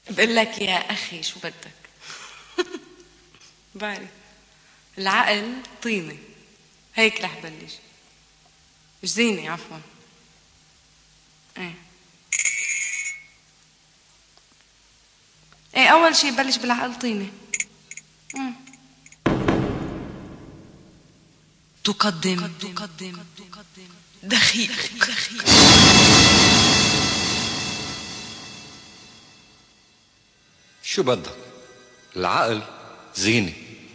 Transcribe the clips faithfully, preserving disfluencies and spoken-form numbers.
بقول لك يا أخي شو بدك؟ بعرف العقل طينة، هيك رح بلش. زينة عفوا. ايه ايه أول شي بلش بالعقل طينة. مم. تقدم تقدم دخيل دخيل شو بدك؟ العقل زينة.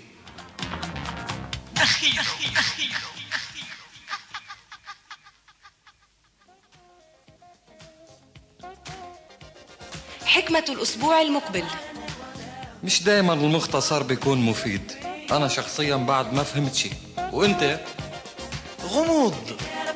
دخيل دخيل. حكمة الأسبوع المقبل. مش دايما المختصر بيكون مفيد. أنا شخصيا بعد ما فهمت شي، وأنت؟ غموض.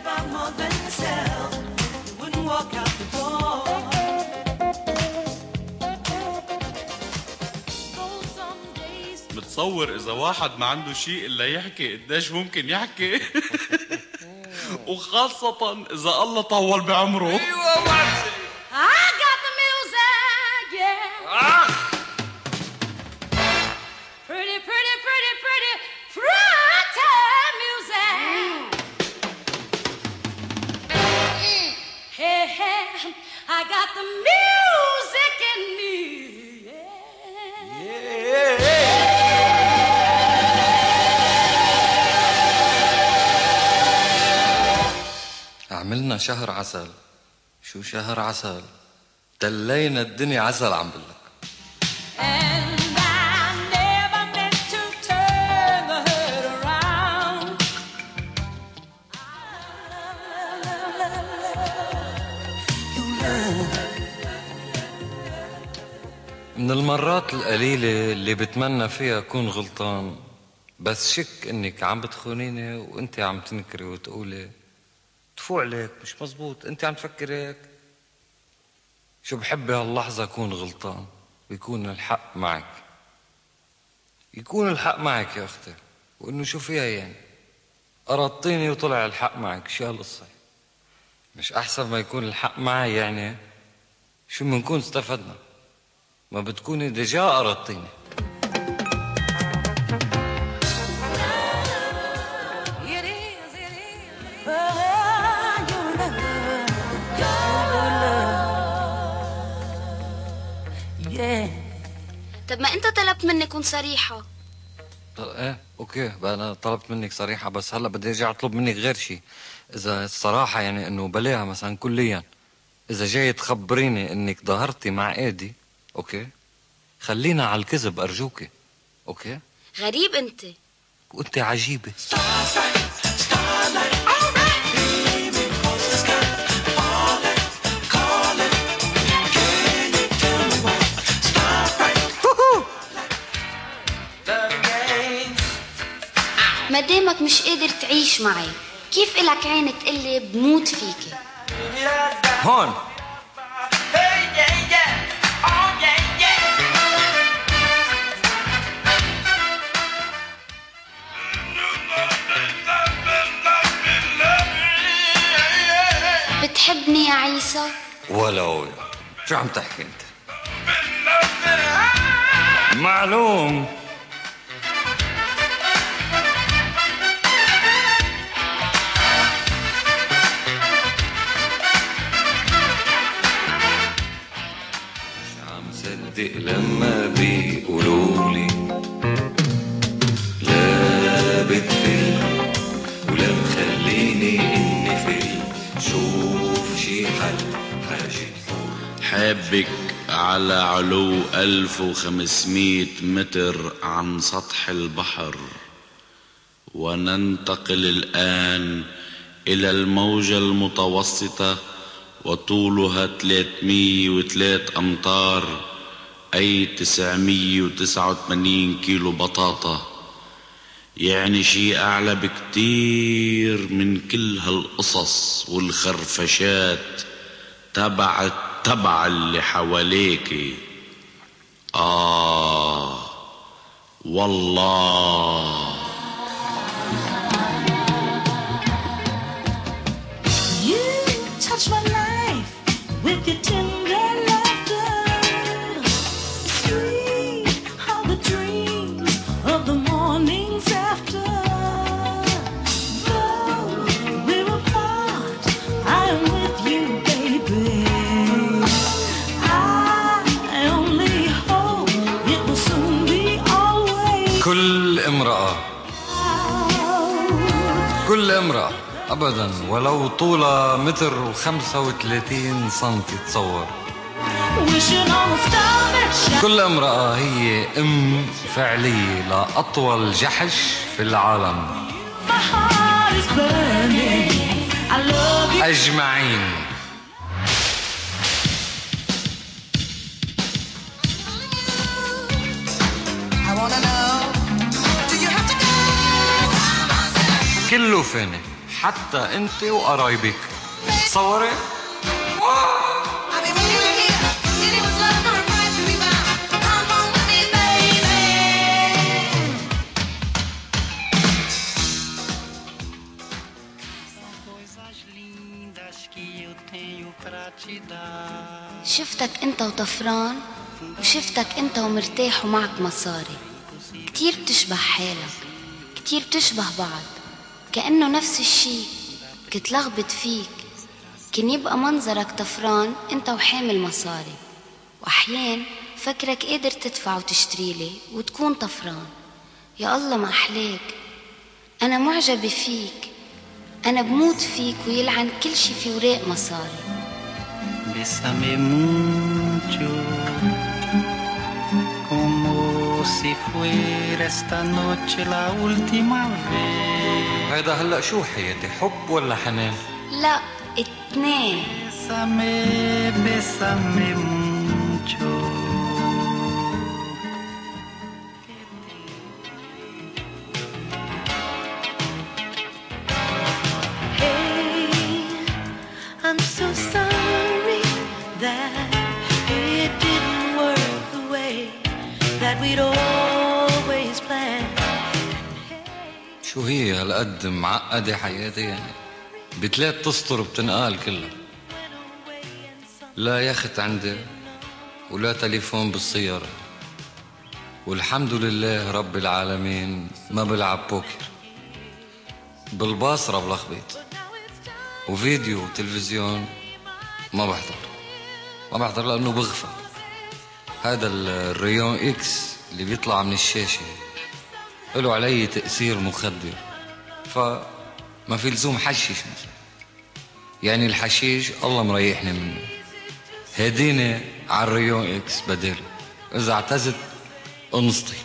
بتصور إذا واحد ما عنده شيء إلا يحكي قديش ممكن يحكي. وخاصة إذا الله طول بعمره. أيوة وعسي. I got the music, yeah. آه. Pretty, pretty, pretty, pretty, pretty music. Mm. Hey, hey, I got the music in me, yeah. Yeah, yeah. عملنا شهر عسل. شو شهر عسل؟ دلينا الدنيا عسل عم بقلك. And I never meant to turn the hurt around. من المرات القليلة اللي بتمنى فيها أكون غلطان، بس شك إنك عم بتخونيني وإنت عم تنكري وتقولي تفوق عليك مش مزبوط، إنت عم تفكري هيك. شو بحب هاللحظة أكون غلطان ويكون الحق معك، يكون الحق معك يا أختي. وإنه شو فيها يعني؟ قرضتيني وطلع الحق معك، شو هالقصة؟ مش أحسن ما يكون الحق معي يعني؟ شو منكون استفدنا؟ ما بتكوني ديجا قرضتيني. طب ما انت طلبت مني كون صريحة. طب ايه اوكي بقى، انا طلبت منك صريحة، بس هلا بدي ارجع اطلب منك غير شيء. اذا الصراحة يعني انه بلاها مثلا كليا، اذا جاي تخبريني انك ظهرتي مع ايدي، اوكي خلينا على الكذب ارجوكي. اوكي غريب انت. وانت عجيبة. ما دامك مش قادر تعيش معي، كيف إلك عين تقلي بموت فيكي؟ هون بتحبني يا عيسى؟ ولو شو عم تحكي انت؟ معلوم. صدق لما بيقولولي لا بتفل ولا مخليني اني فل، شوف شي حل حاجة حابك على علو ألف وخمسمية متر عن سطح البحر، وننتقل الآن إلى الموجة المتوسطة وطولها ثلاثمية وثلاثة أمتار، أي تسعمية وتسعة وثمانين كيلو بطاطا. يعني شيء أعلى بكتير من كل هالقصص والخرفشات تبع التبع اللي حواليكي. آه والله. You touch my life with your tender laughter. امرأة أبدا ولو طولها متر وخمسة وثلاثين سنتي تصور. كل امرأة هي أم فعلية لأطول جحش في العالم أجمعين. كله فاني حتى انت وقرايبك. تصوري شفتك انت وطفران وشفتك انت ومرتاح ومعك مصاري. كتير بتشبه حالك، كتير بتشبه بعض، كأنه نفس الشي. كنت لغبت فيك، كان يبقى منظرك طفران انت وحامل مصاري، واحيان فكرك قادر تدفع وتشتري لي وتكون طفران. يا الله ما احلاك، انا معجبة فيك، انا بموت فيك ويلعن كل شي في وراق مصاري. Bésame mucho, como si fuera esta noche la última vez. هيدا هلأ شو حياتي، حب ولا حنان؟ لا اتنين. Bésame, bésame mucho. I'm so sorry that it didn't work the way that we'd always planned. شو هي هالقد معقدة حياتي يعني؟ بتلات تسطر بتنقال كلها. لا يخت عندي ولا تليفون بالسيارة، والحمد لله رب العالمين ما بلعب بوكر. بالباصرة بلخبط، وفيديو وتلفزيون ما بحضر ما بحضر لأنه بغفى. هذا الريون إكس اللي بيطلع من الشاشة له علي تأثير مخدر، فما في لزوم حشيش مثلا. يعني الحشيش الله مريحني منه، هديني على الريون إكس بداله. إذا اعتزت انسطيل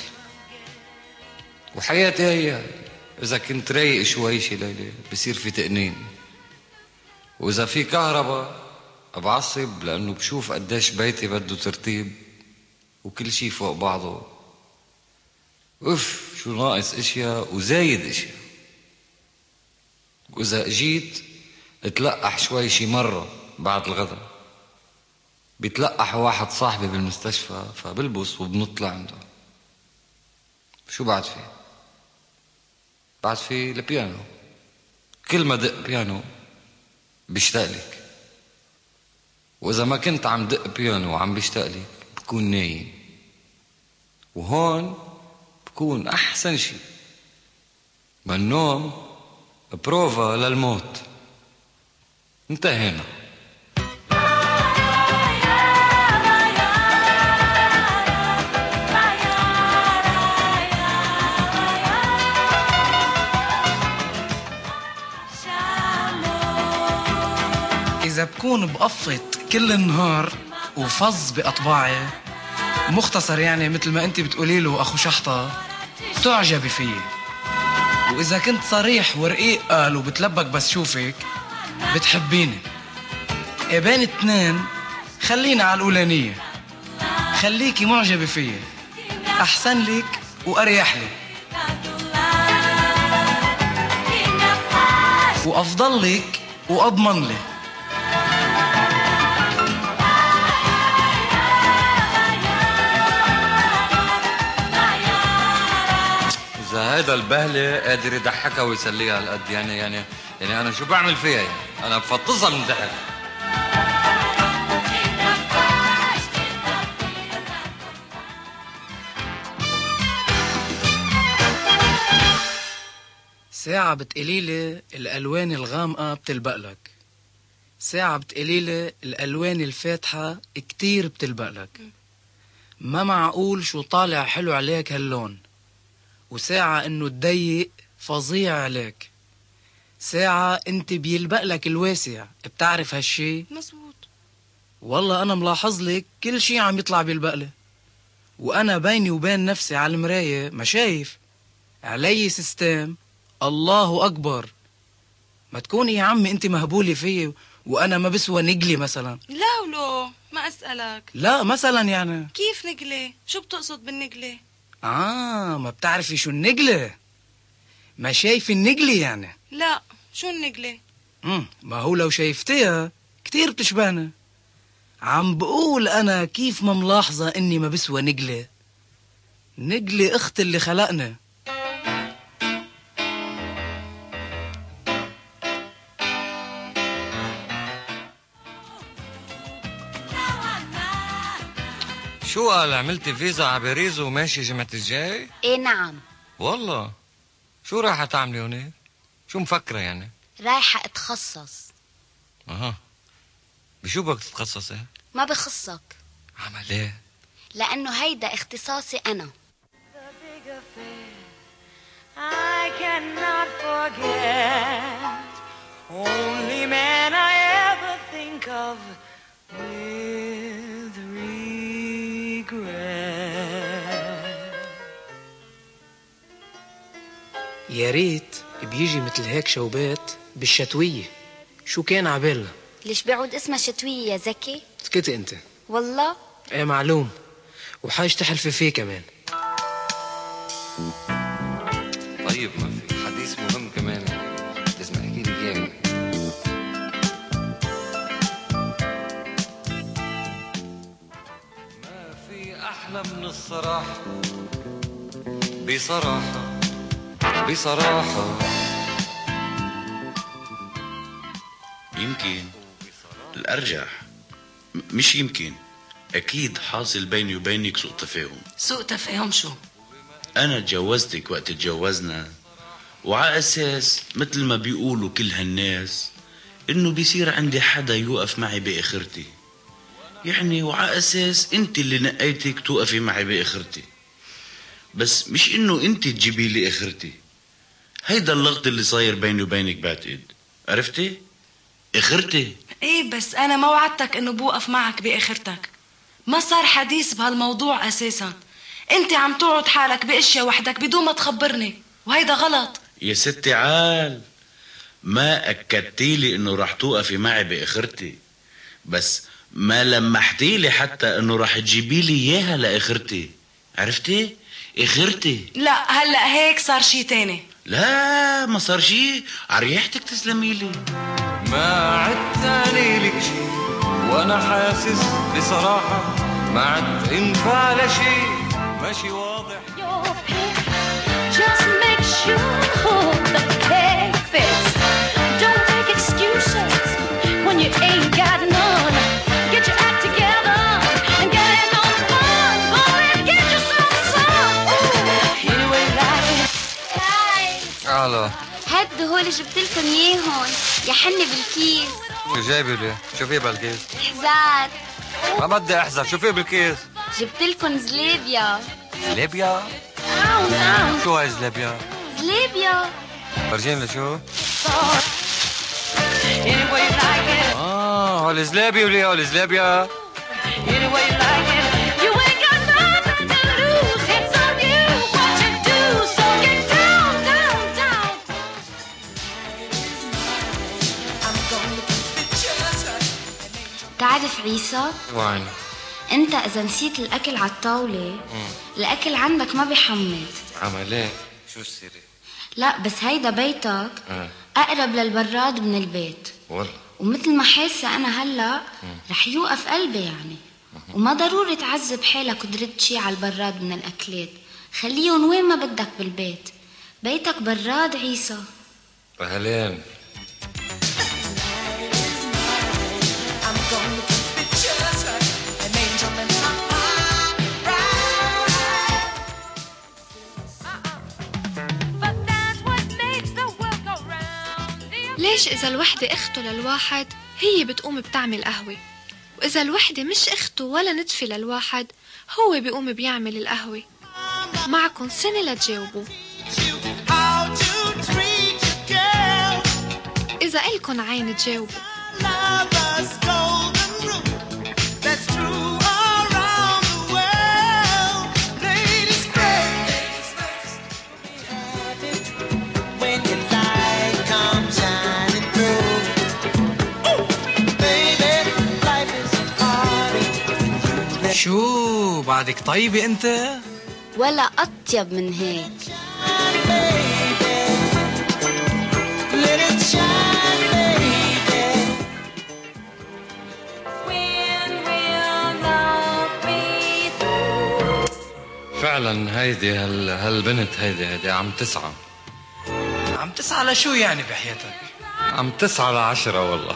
وحياتي هي. إذا كنت رايق شوي شي ليلة بصير في تقنين، وإذا في كهرباء بعصب لأنه بشوف قديش بيتي بده ترتيب وكل شي فوق بعضه. أوف شو ناقص اشياء وزايد اشياء. وإذا جيت اتلقح شوي شي مرة بعد الغداء، بيتلقح واحد صاحبي بالمستشفى فبلبس وبنطلع عنده. شو بعد فيه؟ بعد فيه البيانو. كل ما دق بيانو بيشتاق لك، وإذا ما كنت عم دق بيانو وعم بيشتاق لك بكون نايم. وهون بكون أحسن شي، ما النوم بروفا للموت. انتهينا. إذا بكون بقفط كل النهار وفظ بأطباعي، مختصر يعني مثل ما أنت بتقولي له أخو شحطة، تعجبي فيي. وإذا كنت صريح ورقيق قال وبتلبك بس شوفك، بتحبيني. إيه بين اتنين خلينا على الأولانية. خليكي معجبة فيي، أحسن لك وأريح لك وأفضل لك وأضمن لك. إذا هذا البهلة قادر يضحكها ويسليها هالقد، يعني يعني يعني أنا شو بعمل فيها يعني؟ أنا بفطسها من ضحك. ساعة بتقليلي الألوان الغامقة بتلبق لك، ساعة بتقليلي الألوان الفاتحة كتير بتلبق لك. ما معقول شو طالع حلو عليك هاللون، وساعة إنه تضيق فظيع عليك. ساعة انت بيلبق لك الواسع، بتعرف هالشي؟ مزبوط. والله انا ملاحظ لك كل شي عم يطلع بيلبق لي، وانا بيني وبين نفسي على المراية ما شايف علي سيستم. الله اكبر. ما تكوني يا عمي انت مهبولة فيي وانا ما بسوى نقلي مثلا. لا ولو ما اسألك. لا مثلا يعني كيف نقلة؟ شو بتقصد بالنقلة؟ اه ما بتعرفي شو النقلة؟ ما شايف النقلة يعني؟ لا، شو النقلة؟ امم ما هو لو شايفتيها كتير بتشبهنا. عم بقول انا كيف ما ملاحظة اني ما بسوى نقلة. نقلة اخت اللي خلقنا. شو قال؟ عملتي فيزا على باريس وماشي جمعة الجاي؟ ايه نعم. والله شو رايحة تعملي هونيك؟ شو مفكرة يعني؟ رايحة اتخصص. اها بشو بدك تتخصصي؟ ما بخصك. عمليه؟ لأنه هيدا اختصاصي أنا. I cannot forget only man I ever think of with regret. يا ريت بيجي مثل هيك شوبات بالشتوية. شو كان عبالنا؟ ليش بيعود اسمها شتوية يا زكي؟ سكتي انت. والله ايه معلوم، وحاج تحلفي فيه كمان. طيب ما في حديث مهم كمان لازم احكي لك اياه. ما في احلى من الصراحة، بصراحة بصراحة. يمكن الأرجح م- مش يمكن أكيد حاصل بيني وبينك سوء تفاهم. سوء تفاهم شو؟ أنا تجوزتك وقت تجوزنا، وعلى أساس مثل ما بيقولوا كل هالناس إنه بيصير عندي حدا يوقف معي بآخرتي. يعني وعلى أساس أنت اللي نقيتك توقفي معي بآخرتي، بس مش إنه أنت تجيبي لي آخرتي. هيدا اللغط اللي صاير بيني وبينك بعتقد. عرفتي؟ آخرتي. ايه بس انا ما وعدتك انه بوقف معك باخرتك. ما صار حديث بهالموضوع اساسا. انت عم تقعد حالك باشياء وحدك بدون ما تخبرني، وهيدا غلط. يا ستي عال، ما أكدتيلي إنه رح توقفي معي بآخرتي، بس ما لمحتيلي حتى إنه رح تجيبيلي إياها لآخرتي. عرفتي؟ آخرتي. لا هلأ هيك صار شي تاني. لا ما صار شي، عريحتك تسلميلي. ما عدتاني لك شي وانا حاسس بصراحة ما عد انفع لشي، ماشي واضح. Just make sure the cake fits. Don't make excuses when you ain't got none. Get your act together and get in on the fun. Go and get yourself some. Ooh, anyway like it. الو، هاد هول جبتلكن اياهن يا حني بالكيس. شو جايبه لي؟ شو في بالكيس؟ حزات. ما بدي احزر، شو في بالكيس؟ جبتلكن زلابيا. زلابيا؟ شو هاي زلابيا؟ زلابيا. فرجيني لشو؟ Anyway like it. اه هول زلابيا وليه هول زلابيا؟ Anyway like it. You ain't got nothing to lose. It's on you what you do. So get down, down, down. تعرف عيسى؟ وين؟ انت اذا نسيت الاكل على الطاولة الاكل عندك ما بيحمض. عمليه؟ شو السيرة؟ لا بس هيدا بيتك اه اقرب للبراد من البيت، والله ومثل ما حاسة انا هلا رح يوقف قلبي يعني. وما ضروري تعذب حالك وترد شي على البراد من الاكلات، خليهم وين ما بدك بالبيت. بيتك براد عيسى. اهلين. ليش إذا الوحدة أخته للواحد هي بتقوم بتعمل قهوة، وإذا الوحدة مش أخته ولا ندفة للواحد هو بيقوم بيعمل القهوة؟ معكن سنة لتجاوبوا. إذا إلكن عين تجاوبوا. شو بعدك طيبة انت؟ ولا أطيب من هيك. فعلا هيدي هال هالبنت هيدي هيدي عم تسعى. عم تسعى لشو يعني بحياتك؟ عم تسعى لعشرة والله.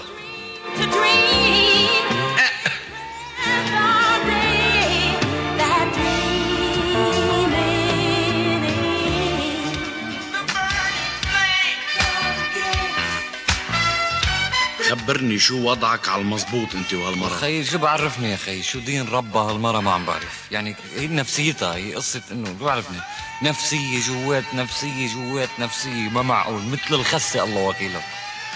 خبرني شو وضعك على المزبوط انت وهالمرة. خيي شو بعرفني يا خيي، شو دين ربها هالمرة ما عم بعرف. يعني هي نفسيتها، هي قصة انه شو بعرفني، نفسية جوات نفسية جوات نفسية، ما معقول مثل الخسة الله وكيله.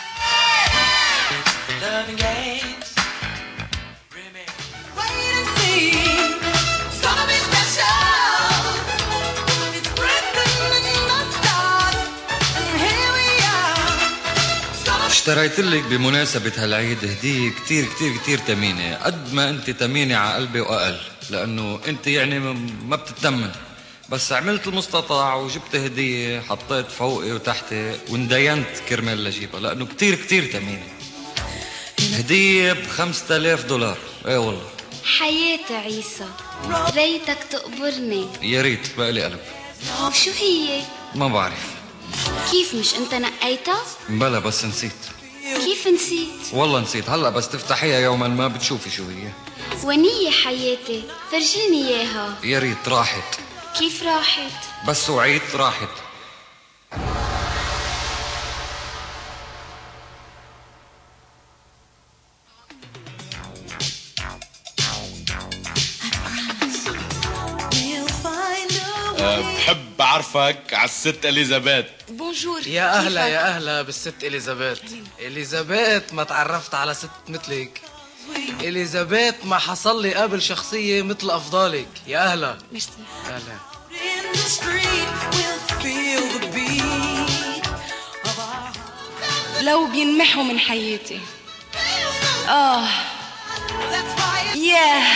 اشتريت لك بمناسبة هالعيد هدية كتير كتير كتير تمينة، قد ما انت تمينة على قلبي وأقل، لأنه انت يعني ما بتتمن، بس عملت المستطاع وجبت هدية حطيت فوقي وتحتي واندينت كرمال لجيبها، لأنه كتير كتير تمينة. هدية بخمسة آلاف دولار. ايه والله. حياتي عيسى، ريتك تقبرني. يا ريت بقلي قلب. وشو هي؟ ما بعرف. كيف مش انت نقيتها؟ بلا بس نسيت. كيف نسيت؟ والله نسيت، هلا بس تفتحيها يوما ما بتشوفي شو هي. ونية حياتي، فرجيني اياها. يا ريت راحت. كيف راحت؟ بس وعيت راحت. بحب بعرفك على الست اليزابيث. بونجور. يا اهلا يا اهلا بالست اليزابيث. اليزابيث ما تعرفت على ست مثلك. اليزابيث ما حصل لي قبل شخصيه مثل افضالك. يا اهلا. ميرسي. اهلا. لو بينمحوا من حياتي. اه ياه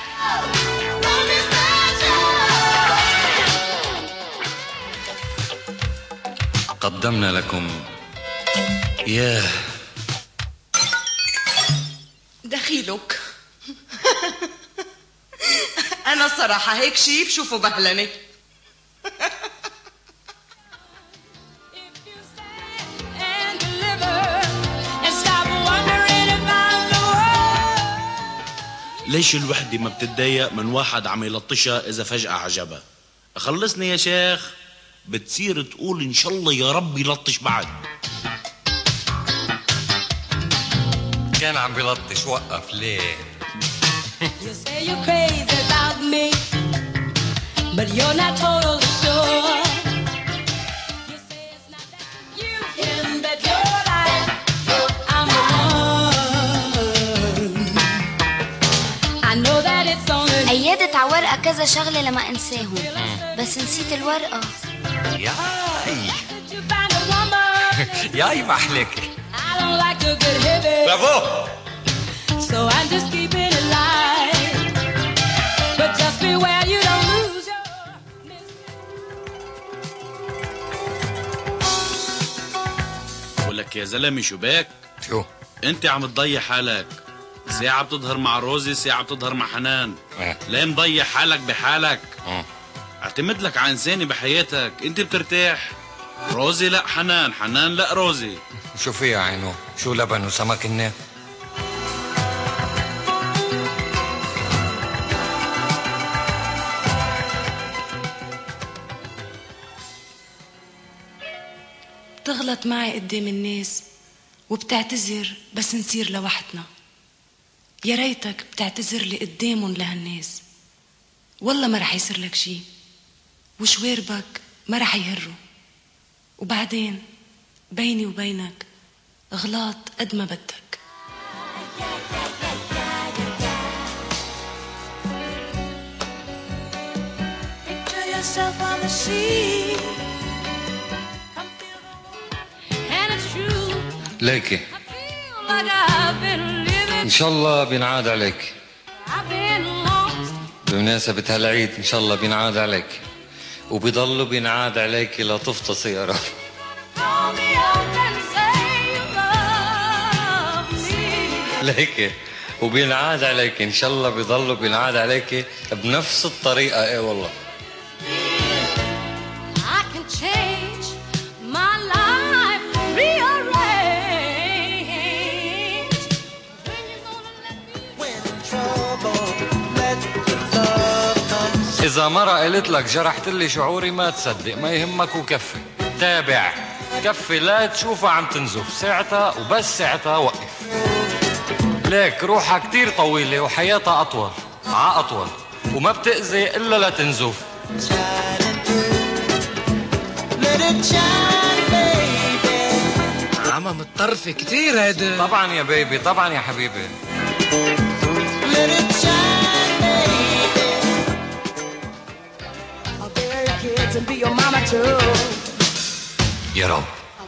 قدمنا لكم ياه دخيلك. أنا الصراحة هيك شي بشوفه بهلني. ليش الوحدة ما بتتضايق من واحد عم يلطشها إذا فجأة عجبها؟ خلصني يا شيخ. بتصير تقول إن شاء الله يا رب يلطش بعد. كان عم بيلطش، وقف ليه؟ You say you're crazy about me, but you're not totally sure. You say it's not that you can bet your life I'm the one. I know that it's only. أيدت على ورقة كذا شغلة لما أنساهم، بس نسيت الورقة. ياي ياي ما أحلك. I don't like to get heavy. برافو. So I'm just keeping it light. But just beware you don't lose your. بقول لك يا زلمة شو بك؟ شو؟ أنت عم تضيع حالك. ساعة بتظهر مع روزي، ساعة بتظهر مع حنان. ايه. ليه مضيع حالك بحالك؟ اه. اعتمد لك على إنساني بحياتك، أنت بترتاح. روزي لا حنان، حنان لا روزي. شو فيها عينه؟ شو لبن وسمك الناس؟ بتغلط معي قدام الناس وبتعتذر بس نصير لوحدنا. يا ريتك بتعتذر لي قدامهم لهالناس. والله ما رح يصير لك شي، وشواربك ما رح يهروا. وبعدين بيني وبينك غلاط قد ما بدك. ليكي ان شاء الله بينعاد عليك بمناسبة هالعيد، ان شاء الله بينعاد عليك وبيضلوا بينعاد عليك لا تفطسي يا رب. ليكي وبينعاد عليك ان شاء الله بيضلوا بينعاد عليك بنفس الطريقة. ايه والله. إذا مرة قالت لك جرحت لي شعوري ما تصدق، ما يهمك وكفي، تابع كفي لا تشوفها عم تنزف، ساعتها وبس ساعتها وقف. ليك روحها كتير طويلة وحياتها أطول ع أطول وما بتأذي إلا لا تنزف. عمى متطرفة كتير هيدا. طبعا يا بيبي، طبعا يا حبيبي. يا رب.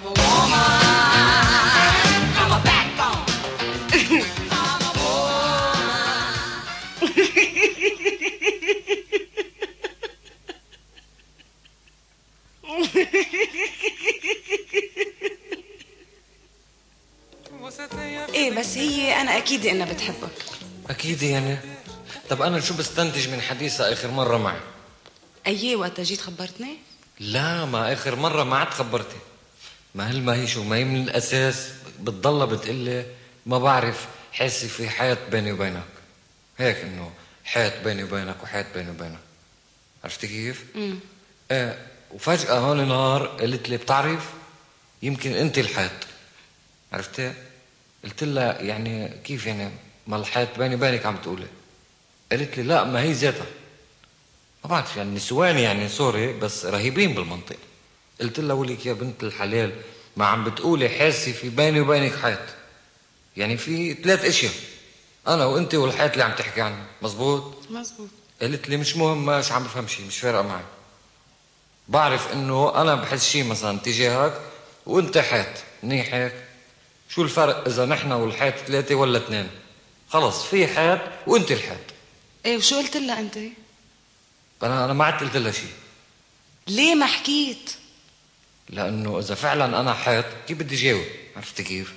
ايه بس هي انا اكيد انها بتحبك. اكيد يعني. طب انا شو بستنتج من حديثها اخر مرة معي؟ ايه وقت جيت خبرتني؟ لا، ما اخر مرة ما عاد خبرتي. ما هل ما هي شو ما هي من الاساس بتضلها بتقلي ما بعرف، حاسي في حياة بيني وبينك، هيك انه حياة بيني وبينك وحياة بيني وبينك. عرفتي كيف؟ امم ايه. وفجأة هون نهار قالت لي بتعرف يمكن انت الحياة. عرفتي؟ قلت لها يعني كيف يعني ما الحياة بيني وبينك عم تقولي؟ قالت لي لا ما هي ذاتها. ما بعرف يعني نسوان يعني سوري بس رهيبين بالمنطق. قلت لها ولك يا بنت الحلال ما عم بتقولي حاسي في بيني وبينك حياة، يعني في ثلاث اشياء انا وانت والحياة اللي عم تحكي عنها. مزبوط؟ مزبوط. قالت لي مش مهم، مش عم بفهم شيء، مش فارقه معي. بعرف انه انا بحس شيء مثلا تجاهك وانت حياة منيح هيك. شو الفرق اذا نحن والحياة ثلاثة ولا اثنين؟ خلص في حياة وانت الحياة. ايه وشو قلت لها انت؟ انا انا ما عاد قلت لها شيء. ليه ما حكيت؟ لانه اذا فعلا انا حياة كيف بدي جاوب؟ عرفتي كيف؟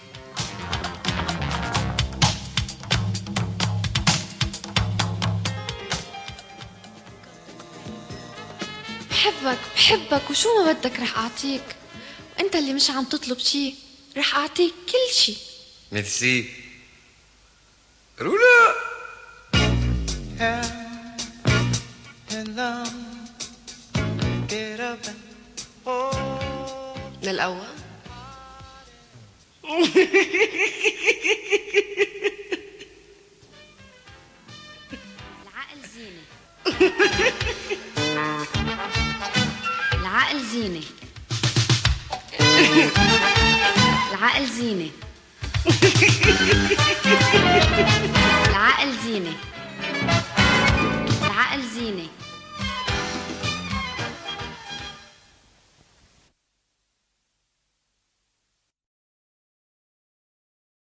بحبك بحبك وشو ما بدك رح أعطيك، وأنت اللي مش عم تطلب شي رح أعطيك كل شي. ميرسي رولا. للأول العقل زينة. العقل زينة. العقل زينة. العقل زينة.